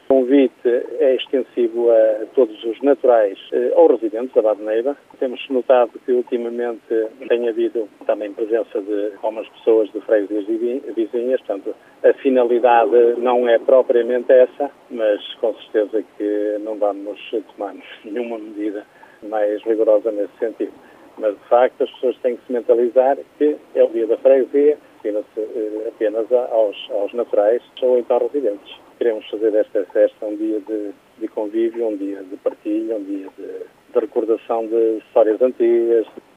O convite é extensivo a todos os naturais ou residentes da Badeneiba. Temos notado que ultimamente tem havido também presença de algumas pessoas de freguesias vizinhas, portanto a finalidade não é propriamente essa, mas com certeza que não vamos tomar nenhuma medida mais rigorosa nesse sentido. Mas de facto as pessoas têm que se mentalizar que é o dia da freguesia, destina-se apenas aos naturais ou então residentes. Queremos fazer desta festa um dia de convívio, um dia de partilha, um dia de recordação de histórias antigas,